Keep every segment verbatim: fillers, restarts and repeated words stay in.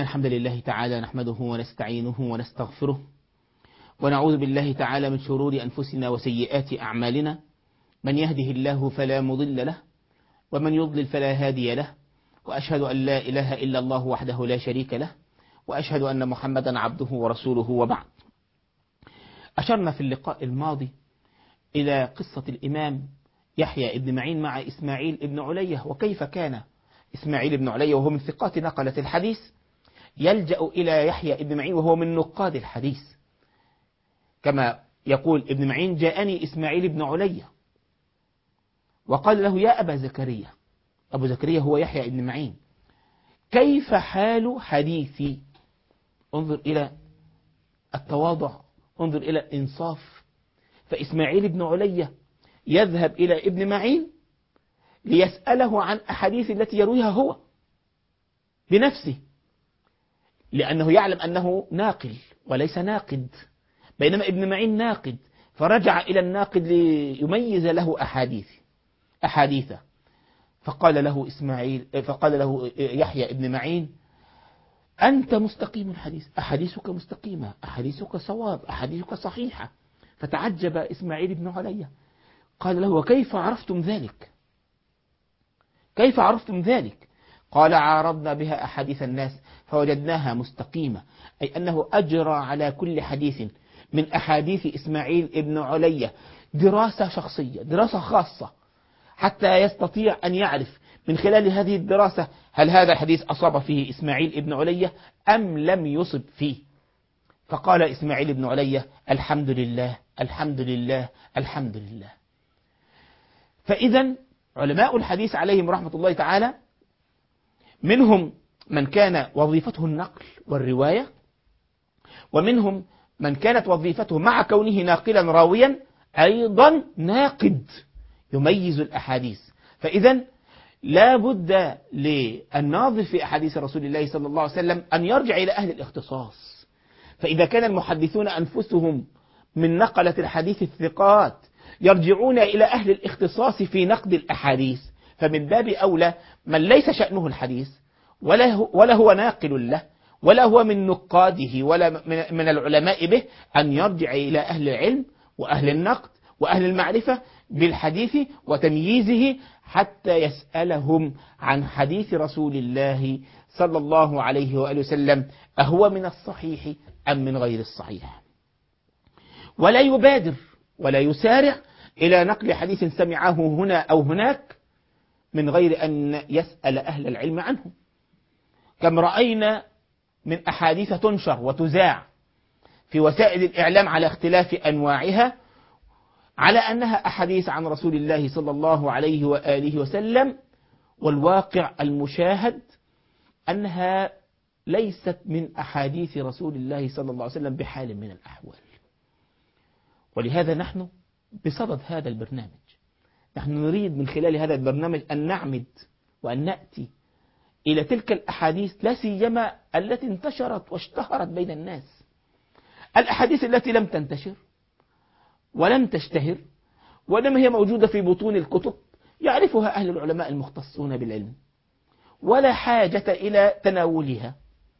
إن الحمد لله تعالى نحمده ونستعينه ونستغفره ونعوذ بالله تعالى من شرور أنفسنا وسيئات أعمالنا. من يهده الله فلا مضل له ومن يضلل فلا هادي له، وأشهد أن لا إله إلا الله وحده لا شريك له، وأشهد أن محمدا عبده ورسوله، وبعد. أشرنا في اللقاء الماضي إلى قصة الإمام يحيى ابن معين مع إسماعيل ابن علية، وكيف كان إسماعيل ابن علية وهو من ثقات نقلة الحديث يلجأ إلى يحيى ابن معين وهو من نقاد الحديث، كما يقول ابن معين: جاءني إسماعيل ابن علية وقال له: يا أبا زكريا. أبو زكريا هو يحيى ابن معين: كيف حال حديثي؟ انظر إلى التواضع، انظر إلى الإنصاف. فإسماعيل ابن علية يذهب إلى ابن معين ليسأله عن أحاديث التي يرويها هو بنفسه، لأنه يعلم أنه ناقل وليس ناقد، بينما ابن معين ناقد، فرجع إلى الناقد ليميز له أحاديث أحاديثه. فقال له إسماعيل فقال له يحيى ابن معين: أنت مستقيم الحديث، أحاديثك مستقيمة، أحاديثك صواب، أحاديثك صحيحة. فتعجب إسماعيل بن علية، قال له: وكيف عرفتم ذلك؟ كيف عرفتم ذلك؟ قال: عارضنا بها أحاديث الناس فوجدناها مستقيمة، أي أنه أجرى على كل حديث من أحاديث إسماعيل ابن علية دراسة شخصية، دراسة خاصة، حتى يستطيع أن يعرف من خلال هذه الدراسة هل هذا الحديث أصاب فيه إسماعيل ابن علية أم لم يصب فيه. فقال إسماعيل ابن علية: الحمد لله الحمد لله الحمد لله. فإذا علماء الحديث عليهم رحمة الله تعالى منهم من كان وظيفته النقل والرواية، ومنهم من كانت وظيفته مع كونه ناقلا راويا أيضا ناقد يميز الأحاديث. فإذا لا بد للناظر في أحاديث رسول الله صلى الله عليه وسلم أن يرجع إلى أهل الاختصاص. فإذا كان المحدثون أنفسهم من نقلة الحديث الثقات يرجعون إلى أهل الاختصاص في نقد الأحاديث، فمن باب أولى من ليس شأنه الحديث ولا هو, ولا هو ناقل له ولا هو من نقاده ولا من العلماء به أن يرجع إلى أهل العلم وأهل النقد وأهل المعرفة بالحديث وتمييزه، حتى يسألهم عن حديث رسول الله صلى الله عليه وآله وسلم أهو من الصحيح أم من غير الصحيح. ولا يبادر ولا يسارع إلى نقل حديث سمعه هنا أو هناك من غير أن يسأل أهل العلم عنه. كم رأينا من أحاديث تنشر وتذاع في وسائل الإعلام على اختلاف أنواعها على أنها أحاديث عن رسول الله صلى الله عليه وآله وسلم، والواقع المشاهد أنها ليست من أحاديث رسول الله صلى الله عليه وسلم بحال من الأحوال. ولهذا نحن بصدد هذا البرنامج نحن نريد من خلال هذا البرنامج أن نعمد وأن نأتي إلى تلك الأحاديث، لا سيما التي انتشرت واشتهرت بين الناس. الأحاديث التي لم تنتشر ولم تشتهر ولم هي موجودة في بطون الكتب يعرفها أهل العلماء المختصون بالعلم، ولا حاجة إلى تناولها،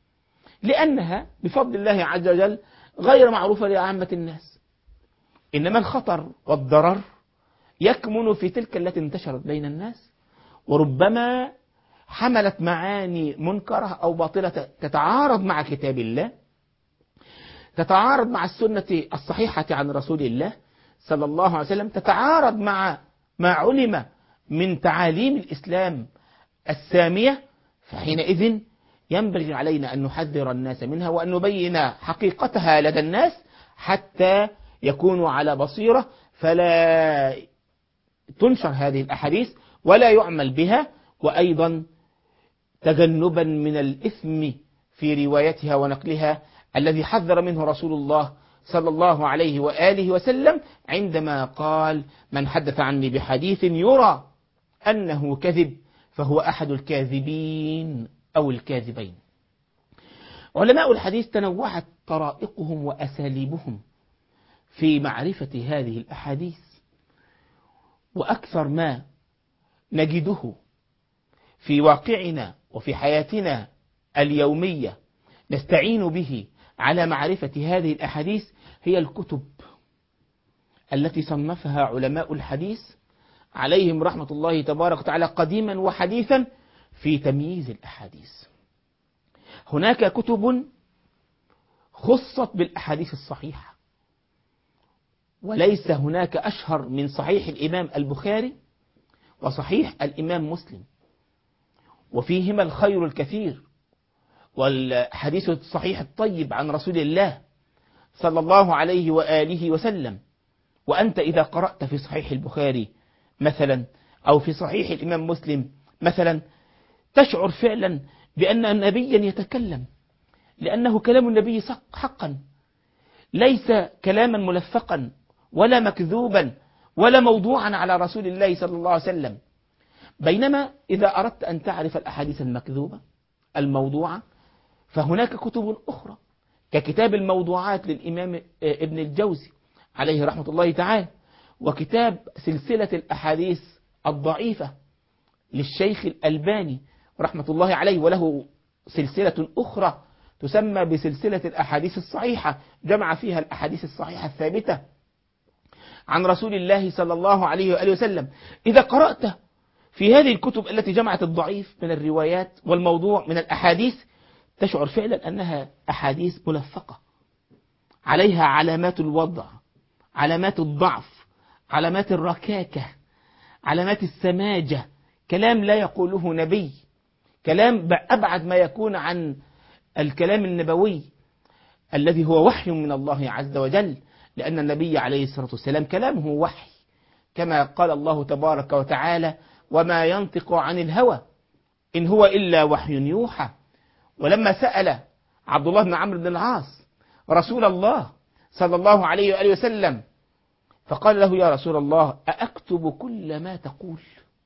لأنها بفضل الله عز وجل غير معروفة لعامة الناس. إنما الخطر والضرر يكمن في تلك التي انتشرت بين الناس، وربما حملت معاني منكرة أو باطلة تتعارض مع كتاب الله، تتعارض مع السنة الصحيحة عن رسول الله صلى الله عليه وسلم، تتعارض مع ما علم من تعاليم الإسلام السامية. فحينئذ ينبغي علينا أن نحذر الناس منها وأن نبين حقيقتها لدى الناس حتى يكونوا على بصيرة، فلا تنشر هذه الأحاديث ولا يعمل بها، وأيضا تجنبا من الإثم في روايتها ونقلها الذي حذر منه رسول الله صلى الله عليه وآله وسلم عندما قال: من حدث عني بحديث يرى أنه كذب فهو أحد الكاذبين أو الكاذبين. علماء الحديث تنوعت طرائقهم وأساليبهم في معرفة هذه الأحاديث، وأكثر ما نجده في واقعنا وفي حياتنا اليومية نستعين به على معرفة هذه الأحاديث هي الكتب التي صنفها علماء الحديث عليهم رحمة الله تبارك وتعالى قديما وحديثا في تمييز الأحاديث. هناك كتب خصت بالأحاديث الصحيحة، وليس هناك أشهر من صحيح الإمام البخاري وصحيح الإمام مسلم، وفيهما الخير الكثير، والحديث الصحيح الطيب عن رسول الله صلى الله عليه وآله وسلم. وأنت إذا قرأت في صحيح البخاري مثلا أو في صحيح الإمام مسلم مثلا تشعر فعلا بأن نبيا يتكلم، لأنه كلام النبي حقا، ليس كلاما ملفقا ولا مكذوبا ولا موضوعا على رسول الله صلى الله عليه وسلم. بينما إذا أردت أن تعرف الأحاديث المكذوبة الموضوعة فهناك كتب أخرى ككتاب الموضوعات للإمام ابن الجوزي عليه رحمة الله تعالى، وكتاب سلسلة الأحاديث الضعيفة للشيخ الألباني رحمة الله عليه، وله سلسلة أخرى تسمى بسلسلة الأحاديث الصحيحة، جمع فيها الأحاديث الصحيحة الثابتة عن رسول الله صلى الله عليه وآله وسلم. إذا قرأت في هذه الكتب التي جمعت الضعيف من الروايات والموضوع من الأحاديث تشعر فعلا أنها أحاديث ملفقة عليها علامات الوضع، علامات الضعف، علامات الركاكة، علامات السماجة، كلام لا يقوله نبي، كلام أبعد ما يكون عن الكلام النبوي الذي هو وحي من الله عز وجل، لأن النبي عليه الصلاة والسلام كلامه وحي، كما قال الله تبارك وتعالى: وما ينطق عن الهوى إن هو إلا وحي يوحى. ولما سأل عبد الله بن عمرو بن العاص رسول الله صلى الله عليه وآله وسلم فقال له: يا رسول الله، أأكتب كل ما تقول؟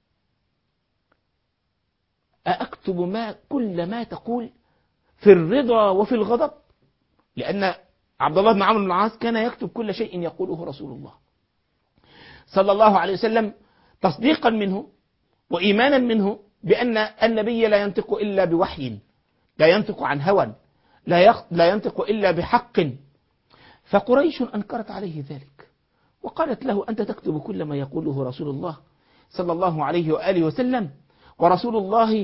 أأكتب ما كل ما تقول في الرضا وفي الغضب؟ لأن عبد الله بن عمرو بن العاص كان يكتب كل شيء يقوله رسول الله صلى الله عليه وسلم تصديقا منه وإيمانا منه بأن النبي لا ينطق إلا بوحي، لا ينطق عن هوى، لا ينطق إلا بحق. فقريش أنكرت عليه ذلك وقالت له: أنت تكتب كل ما يقوله رسول الله صلى الله عليه وآله وسلم، ورسول الله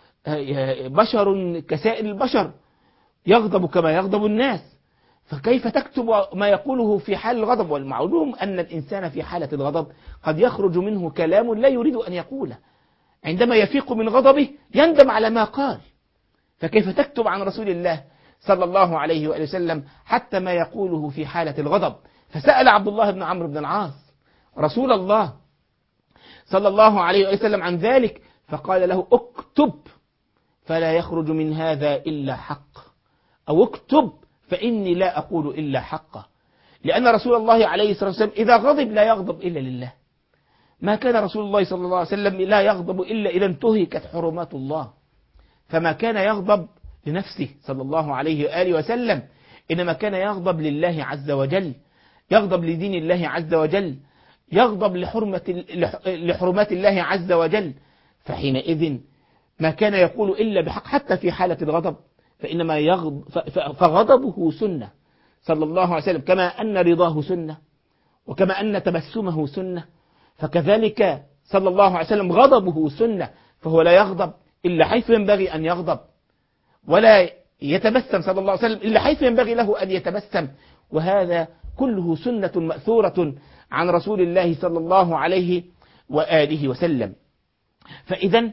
بشر كسائر البشر يغضب كما يغضب الناس، فكيف تكتب ما يقوله في حال الغضب؟ والمعلوم أن الإنسان في حالة الغضب قد يخرج منه كلام لا يريد أن يقوله، عندما يفيق من غضبه يندم على ما قال، فكيف تكتب عن رسول الله صلى الله عليه وآله وسلم حتى ما يقوله في حالة الغضب؟ فسأل عبد الله بن عمرو بن العاص رسول الله صلى الله عليه وآله وسلم عن ذلك، فقال له: اكتب فلا يخرج من هذا إلا حق، أو اكتب فإني لا أقول إلا حقا. لأن رسول الله عليه الصلاة والسلام إذا غضب لا يغضب إلا لله، ما كان رسول الله صلى الله عليه وسلم لا يغضب إلا إذا انتهكت حرمات الله، فما كان يغضب لنفسه صلى الله عليه وآله وسلم، إنما كان يغضب لله عز وجل، يغضب لدين الله عز وجل، يغضب لحرمة لحرمات الله عز وجل. فحينئذ ما كان يقول إلا بحق حتى في حالة الغضب، فإنما يغضب فغضبه سنة صلى الله عليه وسلم، كما أن رضاه سنة وكما أن تبسمه سنة، فكذلك صلى الله عليه وسلم غضبه سنة، فهو لا يغضب إلا حيث ينبغي أن يغضب، ولا يتبسم صلى الله عليه وسلم إلا حيث ينبغي له أن يتبسم، وهذا كله سنة مأثورة عن رسول الله صلى الله عليه وآله وسلم. فإذا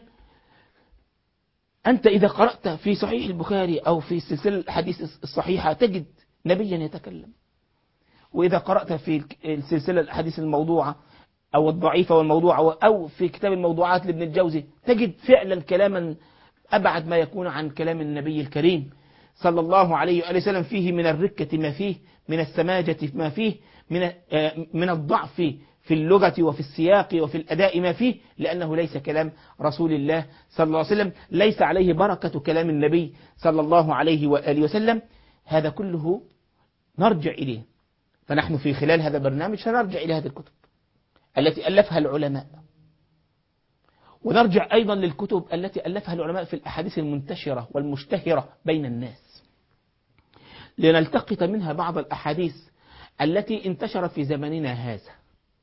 أنت إذا قرأت في صحيح البخاري أو في سلسلة الحديث الصحيحة تجد نبيا يتكلم، وإذا قرأت في السلسلة الحديث الموضوعة أو الضعيفة والموضوعة أو في كتاب الموضوعات لابن الجوزي تجد فعلا كلاما أبعد ما يكون عن كلام النبي الكريم صلى الله عليه وآله وسلم، فيه من الركة ما فيه، من السماجة ما فيه، من من الضعف في اللغة وفي السياق وفي الأداء ما فيه، لأنه ليس كلام رسول الله صلى الله عليه وسلم، ليس عليه بركة كلام النبي صلى الله عليه وآله وسلم. هذا كله نرجع إليه، فنحن في خلال هذا البرنامج سنرجع إلى هذه الكتب التي ألفها العلماء، ونرجع أيضا للكتب التي ألفها العلماء في الأحاديث المنتشرة والمشتهرة بين الناس. لنلتقط منها بعض الأحاديث التي انتشرت في زمننا هذا،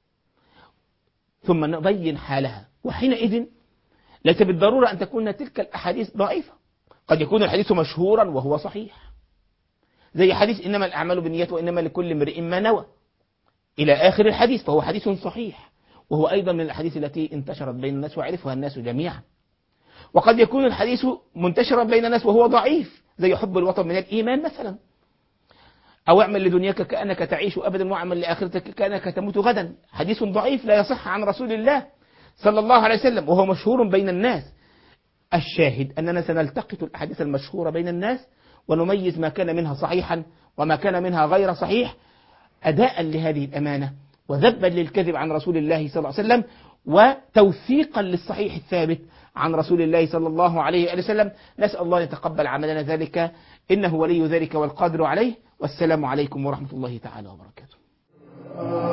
ثم نبين حالها. وحينئذ ليس بالضرورة أن تكون تلك الأحاديث ضعيفة، قد يكون الحديث مشهورا وهو صحيح، زي حديث إنما الأعمال بالنيات وإنما لكل امرئ ما نوى إلى آخر الحديث، فهو حديث صحيح، وهو أيضا من الأحاديث التي انتشرت بين الناس وعرفها الناس جميعا. وقد يكون الحديث منتشرا بين الناس وهو ضعيف، زي حب الوطن من الإيمان مثلا، أو اعمل لدنياك كأنك تعيش أبدا واعمل لآخرتك كأنك تموت غدا، حديث ضعيف لا يصح عن رسول الله صلى الله عليه وسلم، وهو مشهور بين الناس. الشاهد أننا سنلتقط الأحاديث المشهورة بين الناس ونميز ما كان منها صحيحا وما كان منها غير صحيح، أداء لهذه الأمانة وذبا للكذب عن رسول الله صلى الله عليه وسلم، وتوثيقا للصحيح الثابت عن رسول الله صلى الله عليه وسلم. نسأل الله يتقبل عملنا ذلك، إنه ولي ذلك والقادر عليه. والسلام عليكم ورحمة الله تعالى وبركاته.